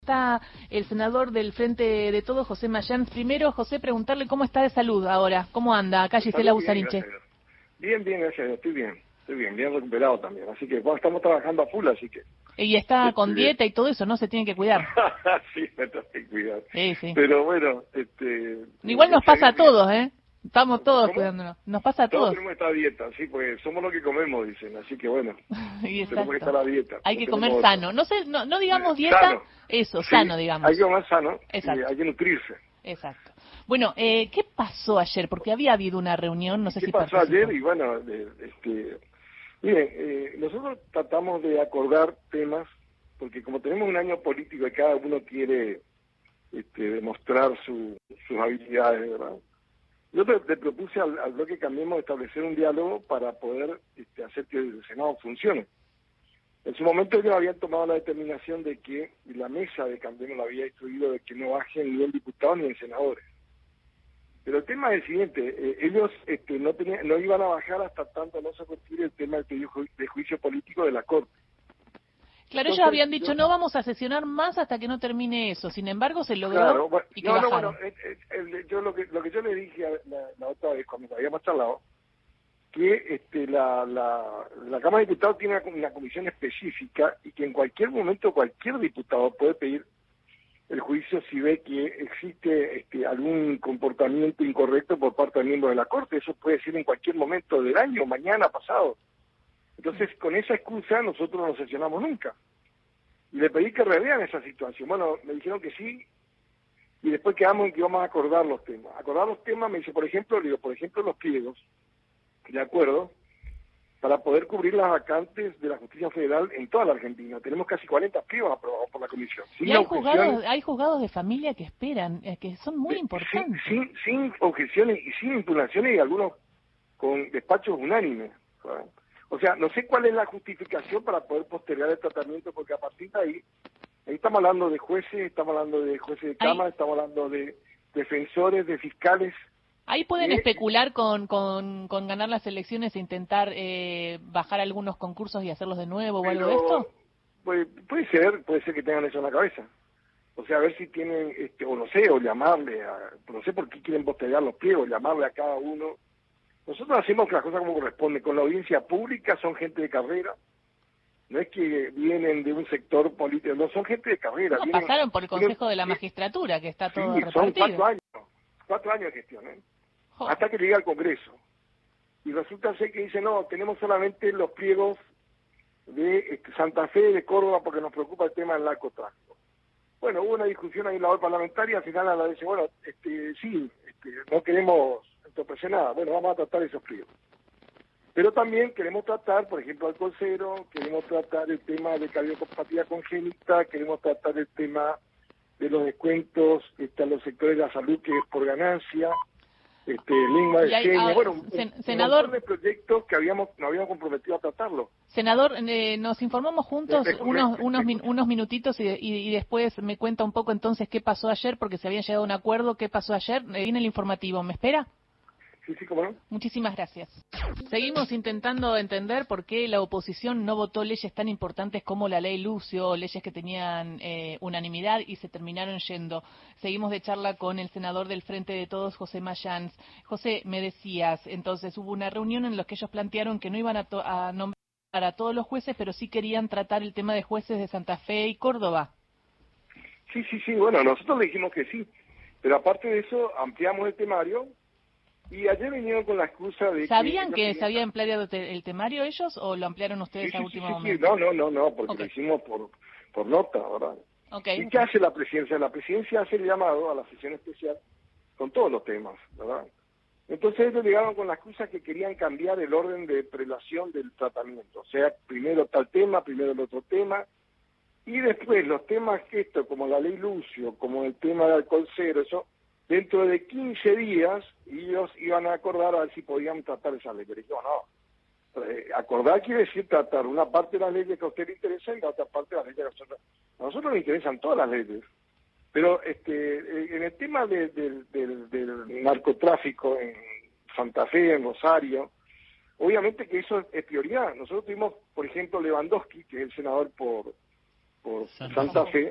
Está el senador del Frente de Todos, José Mayans. Primero, José, preguntarle cómo está de salud ahora, cómo anda. Acá Gisela Busaniche. Bien, gracias, estoy bien recuperado también. Así que bueno, estamos trabajando a full, así que... Y está con dieta y todo eso, ¿no? Se tiene que cuidar. Sí, me tengo que cuidar. Sí. Pero bueno, igual nos pasa a todos, ¿eh? Estamos todos cuidándonos. Nos pasa a todos. Todos tenemos que estar a dieta, sí, pues somos lo que comemos, dicen. Así que bueno, tenemos que estar a dieta. Hay que comer sano. No digamos dieta, sano. Eso, Sí, sano, digamos. Hay que comer sano, hay que nutrirse. Exacto. Bueno, ¿qué pasó ayer? Porque había habido una reunión, no sé si ¿Qué pasó ayer? Y bueno, miren, nosotros tratamos de acordar temas, porque como tenemos un año político y cada uno quiere demostrar sus habilidades, ¿verdad? Yo te propuse al bloque Cambiemos establecer un diálogo para poder hacer que el Senado funcione. En su momento ellos habían tomado la determinación de que la mesa de Cambiemos la había instruido de que no bajen ni en diputados ni en senadores. Pero el tema es el siguiente, ellos no iban a bajar hasta tanto no se retire el tema del pedido de juicio político de la Corte. Claro, entonces, ellos habían dicho, no vamos a sesionar más hasta que no termine eso. Sin embargo, se logró. Claro, bueno, y que bajaron. Yo lo que yo le dije la otra vez cuando habíamos charlado, que la Cámara de Diputados tiene una comisión específica y que en cualquier momento cualquier diputado puede pedir el juicio si ve que existe algún comportamiento incorrecto por parte de miembros de la Corte. Eso puede ser en cualquier momento del año, mañana, pasado. Entonces, con esa excusa, nosotros no sesionamos nunca. Y le pedí que revean esa situación. Bueno, me dijeron que sí, y después quedamos en que íbamos a acordar los temas. Acordar los temas, me dice, por ejemplo, los pliegos, de acuerdo, para poder cubrir las vacantes de la justicia federal en toda la Argentina. Tenemos casi 40 pliegos aprobados por la comisión. Y hay juzgados de familia que esperan, que son muy importantes. Sin objeciones y sin impugnaciones y algunos con despachos unánimes, ¿sabes? O sea, no sé cuál es la justificación para poder postergar el tratamiento, porque a partir de ahí estamos hablando de jueces, estamos hablando de jueces de cámara, estamos hablando de defensores, de fiscales. Ahí pueden especular con ganar las elecciones e intentar bajar algunos concursos y hacerlos de nuevo o algo de esto. Puede ser que tengan eso en la cabeza. O sea, a ver si tienen, o no sé, o llamarle, no sé por qué quieren postergar los pliegos, llamarle a cada uno. Nosotros hacemos las cosas como corresponde, con la audiencia pública, son gente de carrera, no es que vienen de un sector político, no, son gente de carrera. No, pasaron por el Consejo de la Magistratura, que está todo repartido. Son 4 años de gestión, hasta que llega al Congreso. Y resulta ser que dicen, no, tenemos solamente los pliegos de Santa Fe, de Córdoba, porque nos preocupa el tema del narcotráfico. Bueno, hubo una discusión ahí en la hora parlamentaria, al final la dice, bueno, no queremos entorpecer nada, bueno, vamos a tratar esos pliegos. Pero también queremos tratar, por ejemplo, alcohol cero, queremos tratar el tema de cardiopatía congénita, queremos tratar el tema de los descuentos a los sectores de la salud que es por ganancia, lengua de señas, senador, un montón de proyectos que nos habíamos comprometido a tratarlo. Senador, nos informamos juntos unos minutitos y después me cuenta un poco entonces qué pasó ayer, porque se había llegado a un acuerdo, qué pasó ayer. Viene el informativo, ¿me espera? Sí, cómo no. Muchísimas gracias. Seguimos intentando entender por qué la oposición no votó leyes tan importantes como la ley Lucio, leyes que tenían unanimidad y se terminaron yendo. Seguimos de charla con el senador del Frente de Todos, José Mayans. José, me decías, entonces hubo una reunión en la que ellos plantearon que no iban a nombrar a todos los jueces, pero sí querían tratar el tema de jueces de Santa Fe y Córdoba. Sí, bueno, nosotros le dijimos que sí, pero aparte de eso ampliamos el temario. Y ayer vinieron con la excusa de ¿Sabían que se había ampliado el temario ellos o lo ampliaron ustedes a último momento? No, porque lo hicimos por nota, ¿verdad? ¿Y qué hace la presidencia? La presidencia hace el llamado a la sesión especial con todos los temas, ¿verdad? Entonces ellos llegaron con la excusa que querían cambiar el orden de prelación del tratamiento. O sea, primero tal tema, primero el otro tema, y después los temas como la ley Lucio, como el tema de alcohol cero, eso... Dentro de 15 días ellos iban a acordar a ver si podían tratar esa ley. Pero dijimos, no, acordar quiere decir tratar una parte de las leyes que a usted le interesa y la otra parte de las leyes que a nosotros nos interesan todas las leyes. Pero en el tema del narcotráfico en Santa Fe, en Rosario, obviamente que eso es prioridad. Nosotros tuvimos, por ejemplo, Lewandowski, que es el senador por Santa Fe,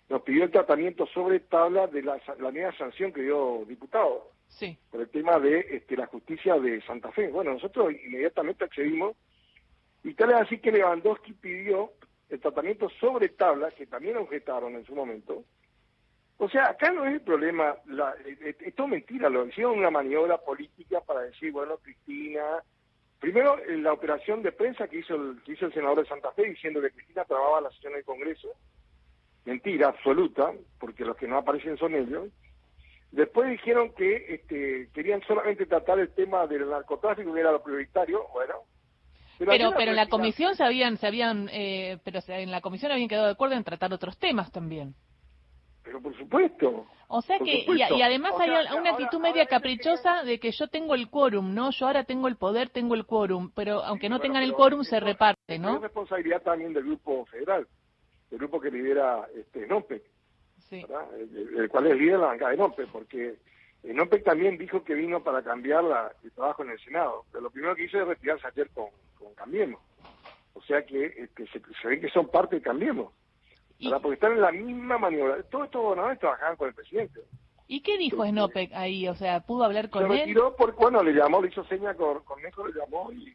nos pidió el tratamiento sobre tabla de la media sanción que dio diputado. Sí. Por el tema de la justicia de Santa Fe. Bueno, nosotros inmediatamente accedimos, y tal es así que Lewandowski pidió el tratamiento sobre tabla, que también objetaron en su momento. O sea, acá no es el problema, esto es mentira, lo hicieron una maniobra política para decir, bueno, Cristina... Primero, la operación de prensa que hizo el senador de Santa Fe diciendo que Cristina trababa la sesión del Congreso, mentira absoluta, porque los que no aparecen son ellos. Después dijeron que querían solamente tratar el tema del narcotráfico, que era lo prioritario, bueno. Pero en la comisión pero en la comisión habían quedado de acuerdo en tratar otros temas también. Pero por supuesto. O sea que, y además hay una actitud media caprichosa de que yo tengo el quórum, ¿no? Yo ahora tengo el poder, tengo el quórum, pero aunque no tengan el quórum se reparte, ¿no? Es responsabilidad también del grupo federal, el grupo que lidera NOPEC, sí. el cual es líder de la bancada de NOPEC, porque NOPEC también dijo que vino para cambiar el trabajo en el Senado, pero lo primero que hizo es retirarse ayer con Cambiemos. O sea que se ve que son parte de Cambiemos. Porque están en la misma maniobra. Todos estos gobernadores trabajaban con el presidente. ¿Y qué dijo SNOPEC ahí? O sea, ¿pudo hablar con él? Se retiró porque, bueno, le llamó, le hizo seña Cornejo, le llamó y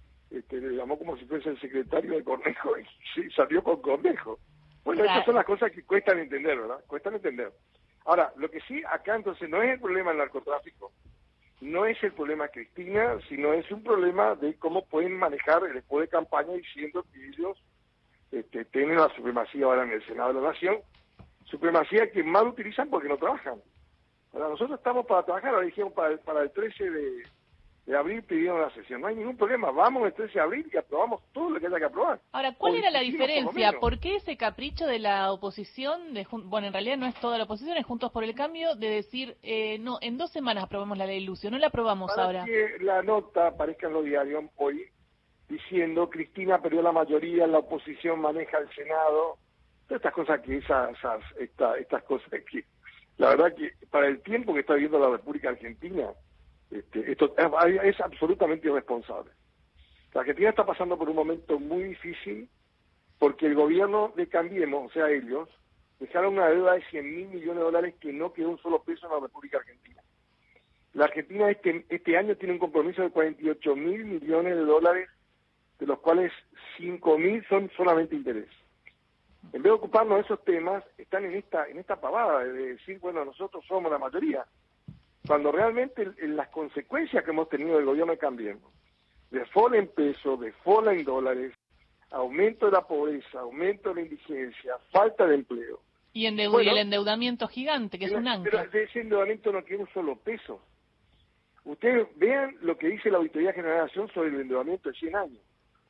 le llamó como si fuese el secretario de Cornejo y sí, salió con Cornejo. Bueno, claro. Estas son las cosas que cuestan entender, ¿verdad? Cuestan entender. Ahora, lo que sí, acá entonces no es el problema del narcotráfico, no es el problema Cristina, sino es un problema de cómo pueden manejar el después de campaña diciendo que ellos tienen la supremacía ahora en el Senado de la Nación, supremacía que mal utilizan porque no trabajan. Ahora, nosotros estamos para trabajar, ahora dijimos para el 13 de abril pidieron la sesión, no hay ningún problema, vamos el 13 de abril y aprobamos todo lo que haya que aprobar. Ahora, ¿cuál era la diferencia? ¿Por qué ese capricho de la oposición, bueno, en realidad no es toda la oposición, es Juntos por el Cambio, de decir, no, en 2 semanas aprobamos la ley Lucio, no la aprobamos ahora? Para que la nota aparezca en los diarios hoy, diciendo Cristina perdió la mayoría, la oposición maneja el Senado, todas estas cosas que estas cosas que la verdad que para el tiempo que está viviendo la República Argentina, esto es absolutamente irresponsable. La Argentina está pasando por un momento muy difícil porque el gobierno de Cambiemos, o sea ellos, dejaron una deuda de 100.000 millones de dólares que no quedó un solo peso en la República Argentina. La Argentina este año tiene un compromiso de 48.000 millones de dólares, de los cuales 5.000 son solamente interés. En vez de ocuparnos de esos temas, están en esta pavada de decir, bueno, nosotros somos la mayoría, cuando realmente las consecuencias que hemos tenido del gobierno de Cambiemos, default en pesos, default en dólares, aumento de la pobreza, aumento de la indigencia, falta de empleo. Y el endeudamiento gigante, que es un ancla. Pero de ese endeudamiento no queda un solo peso. Ustedes vean lo que dice la Auditoría General de la Nación sobre el endeudamiento de 100 años.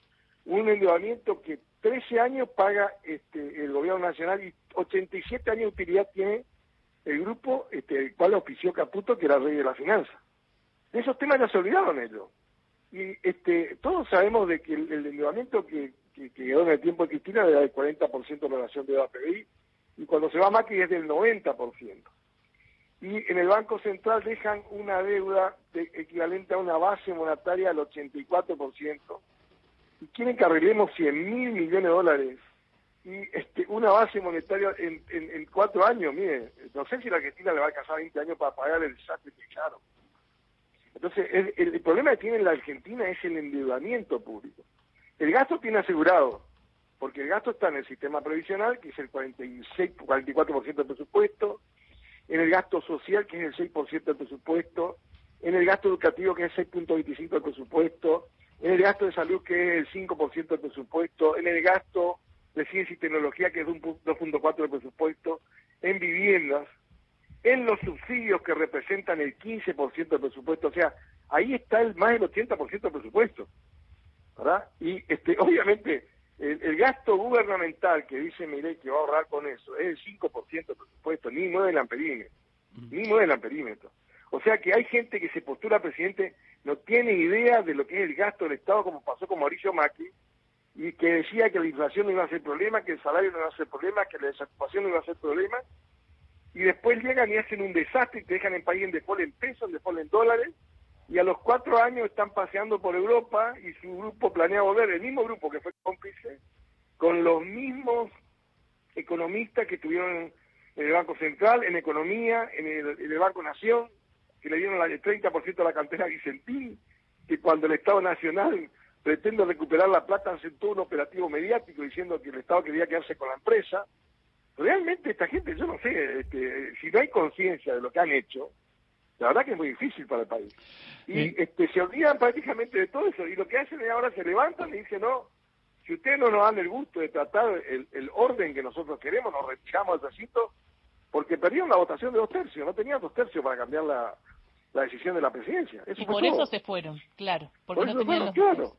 Un endeudamiento que 13 años paga el gobierno nacional y 87 años de utilidad tiene el grupo el cual auspició Caputo, que era el rey de la finanza. De esos temas ya se olvidaron ellos. Y todos sabemos de que el endeudamiento que quedó en el tiempo de Cristina era del 40% en relación de deuda PBI, y cuando se va Macri es del 90%. Y en el Banco Central dejan una deuda equivalente a una base monetaria del 84%, y quieren que arreglemos 100.000 millones de dólares y una base monetaria en 4 años. Mire, no sé si la Argentina le va a alcanzar 20 años para pagar el desastre que echaron. Entonces, el problema que tiene la Argentina es el endeudamiento público. El gasto tiene asegurado, porque el gasto está en el sistema previsional, que es el 44% del presupuesto, en el gasto social, que es el 6% del presupuesto, en el gasto educativo, que es el 6.25% del presupuesto, en el gasto de salud, que es el 5% del presupuesto, en el gasto de ciencia y tecnología, que es un 2.4% del presupuesto, en viviendas, en los subsidios, que representan el 15% del presupuesto. O sea, ahí está más del 80% del presupuesto, ¿verdad? Y obviamente el gasto gubernamental que dice Milei que va a ahorrar con eso es el 5% del presupuesto, ni mueve el amperímetro. O sea que hay gente que se postula presidente, no tiene idea de lo que es el gasto del Estado, como pasó con Mauricio Macri, y que decía que la inflación no iba a ser problema, que el salario no iba a ser problema, que la desocupación no iba a ser problema, y después llegan y hacen un desastre y te dejan en país en default en pesos, en default en dólares, y a los 4 años están paseando por Europa y su grupo planea volver, el mismo grupo que fue cómplice, con los mismos economistas que estuvieron en el Banco Central, en Economía, en el Banco Nación, que le dieron el 30% de la cartera a Vicentín, que cuando el Estado Nacional pretende recuperar la plata hace todo un operativo mediático diciendo que el Estado quería quedarse con la empresa. Realmente esta gente, yo no sé, si no hay conciencia de lo que han hecho, la verdad que es muy difícil para el país. Y se olvidan prácticamente de todo eso, y lo que hacen es ahora se levantan y dicen, no, si ustedes no nos dan el gusto de tratar el orden que nosotros queremos, nos retiramos del recinto, porque perdieron la votación de 2 tercios, no tenían 2 tercios para cambiar la decisión de la presidencia. Eso y por eso se fueron, claro, porque por no eso tenían los claro.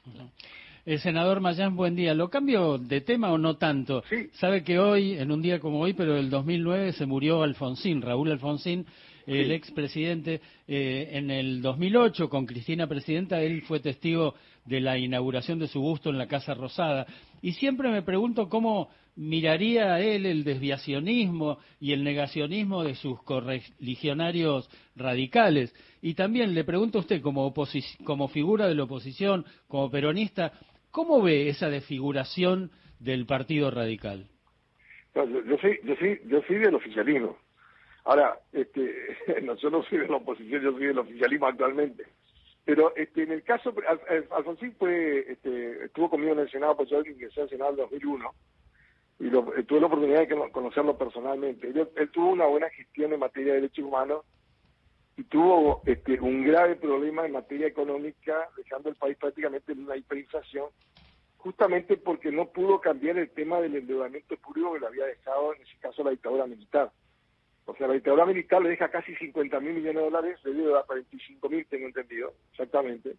Senador Mayans, buen día. ¿Lo cambio de tema o no tanto? Sí. Sabe que hoy, en un día como hoy, pero el 2009, se murió Alfonsín, Raúl Alfonsín, el expresidente. En el 2008, con Cristina presidenta, él fue testigo de la inauguración de su busto en la Casa Rosada. Y siempre me pregunto cómo miraría a él el desviacionismo y el negacionismo de sus correligionarios radicales. Y también le pregunto a usted, como figura de la oposición, como peronista, ¿cómo ve esa desfiguración del Partido Radical? No, yo soy del oficialismo. Ahora, no, yo no soy de la oposición, yo soy del oficialismo actualmente. Pero en el caso, Alfonsín estuvo conmigo en el Senado, pues yo ingresé al Senado en 2001, y tuve la oportunidad de conocerlo personalmente. Él tuvo una buena gestión en materia de derechos humanos, y tuvo un grave problema en materia económica, dejando el país prácticamente en una hiperinflación, justamente porque no pudo cambiar el tema del endeudamiento público que le había dejado, en ese caso, la dictadura militar. O sea, la dictadura militar le deja casi 50.000 millones de dólares, le dio a 45.000, tengo entendido, exactamente.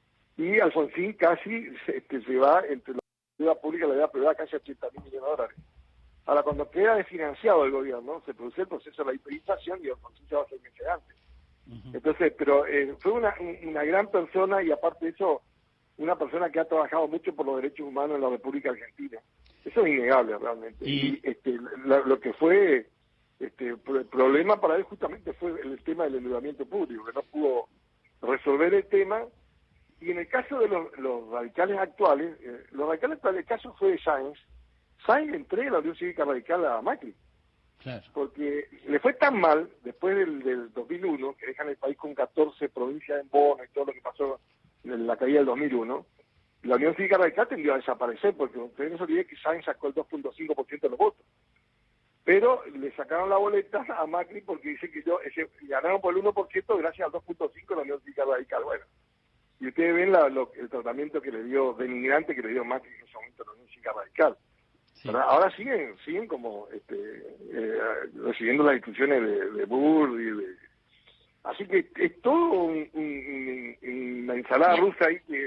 Y Alfonsín casi se va, entre la deuda pública y la deuda privada, casi 80.000 millones de dólares. Ahora, cuando queda desfinanciado el gobierno, se produce el proceso de la hiperinflación y Alfonsín se va a hacer meses antes. Entonces, pero fue una gran persona, y aparte de eso, una persona que ha trabajado mucho por los derechos humanos en la República Argentina. Eso es innegable realmente. Y lo que fue el problema para él justamente fue el tema del endeudamiento público, que no pudo resolver el tema. Y en el caso de los radicales actuales, el caso fue de Sáenz. Sáenz entrega la Unión Cívica Radical a Macri. Claro. Porque le fue tan mal después del 2001, que dejan el país con 14 provincias en bono y todo lo que pasó en la caída del 2001, la Unión Cívica Radical tendió a desaparecer, porque ustedes no se olviden que Sáenz sacó el 2.5% de los votos. Pero le sacaron la boleta a Macri porque dice que ganaron por el 1% gracias al 2.5% de la Unión Cívica Radical. Bueno, y ustedes ven el tratamiento que le dio, denigrante que le dio Macri en ese momento a la Unión Cívica Radical. Sí. Ahora siguen como recibiendo las instrucciones de Burr así que es todo una ensalada rusa ahí que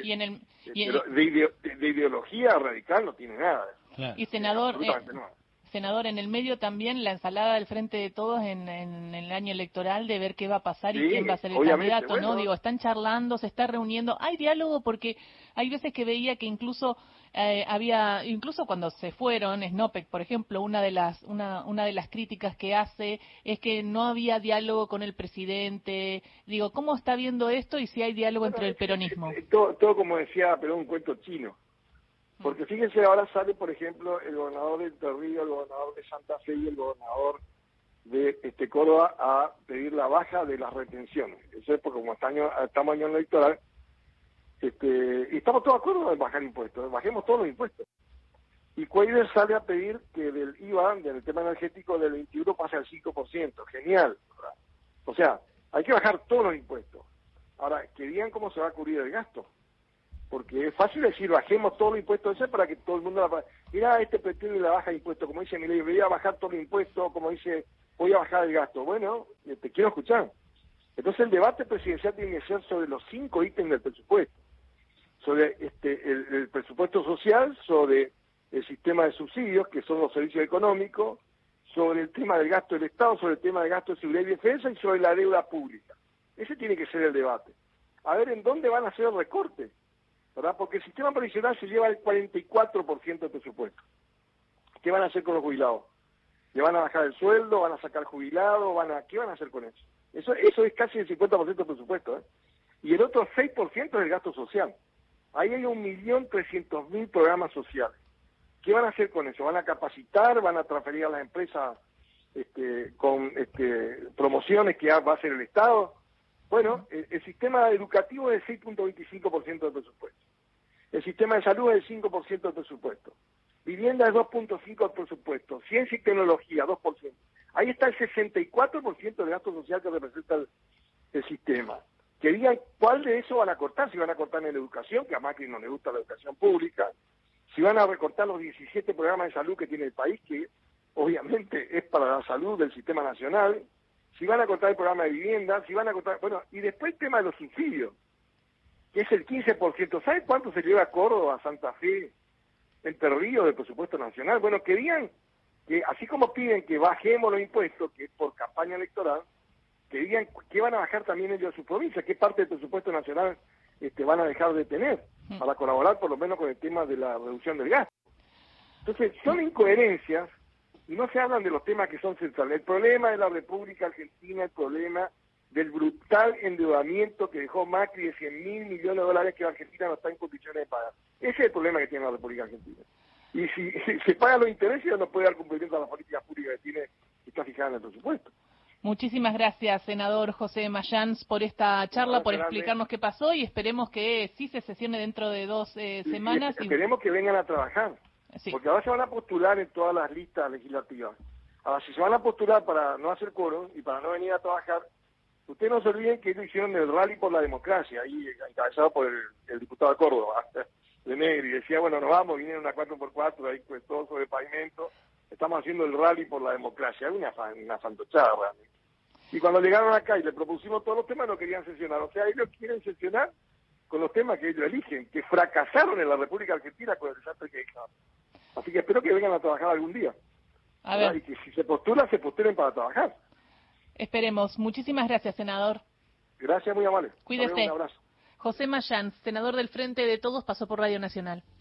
de ideología radical no tiene nada. Claro. Y senador, en el medio también la ensalada del Frente de Todos en el año electoral de ver qué va a pasar y quién va a ser el candidato, bueno. ¿No? Digo, están charlando, se está reuniendo, hay diálogo, porque hay veces que veía que incluso incluso cuando se fueron, Snopek, por ejemplo, una de las críticas que hace es que no había diálogo con el presidente. Digo, ¿cómo está viendo esto y si hay diálogo entre el peronismo? Todo como decía Perón, un cuento chino. Porque fíjense, ahora sale, por ejemplo, el gobernador de Entre Ríos, el gobernador de Santa Fe y el gobernador de Córdoba a pedir la baja de las retenciones. Eso es porque como estamos año electoral, y estamos todos de acuerdo en bajar impuestos, bajemos todos los impuestos. Y Cuadra sale a pedir que del IVA, del tema energético, del 21 pase al 5%. Genial, ¿verdad? O sea, hay que bajar todos los impuestos. Ahora, que digan cómo se va a cubrir el gasto. Porque es fácil decir, bajemos todos los impuestos ese para que todo el mundo mira, pretende la baja de impuestos, como dice Milei, voy a bajar todos los impuestos, como dice, voy a bajar el gasto. Bueno, te quiero escuchar. Entonces el debate presidencial tiene que ser sobre los 5 ítems del presupuesto. Sobre el presupuesto social, sobre el sistema de subsidios, que son los servicios económicos, sobre el tema del gasto del Estado, sobre el tema del gasto de seguridad y defensa y sobre la deuda pública. Ese tiene que ser el debate. A ver en dónde van a hacer el recorte, ¿verdad? Porque el sistema previsional se lleva el 44% del presupuesto. ¿Qué van a hacer con los jubilados? ¿Le van a bajar el sueldo? ¿Van a sacar jubilados? ¿Qué van a hacer con eso? Eso es casi el 50% del presupuesto, ¿eh? Y el otro 6% es el gasto social. Ahí hay 1.300.000 programas sociales. ¿Qué van a hacer con eso? ¿Van a capacitar? ¿Van a transferir a las empresas con promociones que va a hacer el Estado? Bueno, el sistema educativo es el 6.25% del presupuesto. El sistema de salud es el 5% del presupuesto. Vivienda es 2.5% del presupuesto. Ciencia y tecnología, 2%. Ahí está el 64% del gasto social que representa el sistema. Que digan cuál de eso van a cortar, si van a cortar en la educación, que a Macri no le gusta la educación pública, si van a recortar los 17 programas de salud que tiene el país, que obviamente es para la salud del sistema nacional, si van a cortar el programa de vivienda, si van a cortar... Bueno, y después el tema de los subsidios, que es el 15%. ¿Sabe cuánto se lleva a Córdoba, a Santa Fe, Entre Ríos del presupuesto nacional? Bueno, que digan que así como piden que bajemos los impuestos, que es por campaña electoral, que digan que van a bajar también ellos a su provincia, qué parte del presupuesto nacional van a dejar de tener para colaborar por lo menos con el tema de la reducción del gasto. Entonces, son incoherencias y no se hablan de los temas que son centrales. El problema de la República Argentina, el problema del brutal endeudamiento que dejó Macri de 100.000 millones de dólares que la Argentina no está en condiciones de pagar. Ese es el problema que tiene la República Argentina. Y si se pagan los intereses, no puede dar cumplimiento a las políticas públicas que está fijada en el presupuesto. Muchísimas gracias, senador José Mayans, por esta charla, por explicarnos qué pasó y esperemos que sí se sesione dentro de 2 semanas. Esperemos que vengan a trabajar, porque ahora se van a postular en todas las listas legislativas. Ahora, si se van a postular para no hacer quórum y para no venir a trabajar, ustedes no se olviden que ellos hicieron el rally por la democracia, ahí encabezado por el diputado de Córdoba, de Negri, y decía, bueno, nos vamos, vinieron una 4x4, ahí pues todo sobre pavimento, estamos haciendo el rally por la democracia, es una fantochada realmente. Y cuando llegaron acá y le propusimos todos los temas, no querían sesionar. O sea, ellos quieren sesionar con los temas que ellos eligen, que fracasaron en la República Argentina con el desastre que dejaron. Así que espero que vengan a trabajar algún día. A ver. Y que si se postulan, se postulen para trabajar. Esperemos. Muchísimas gracias, senador. Gracias, muy amable. Cuídese. Un abrazo. José Mayans, senador del Frente de Todos, pasó por Radio Nacional.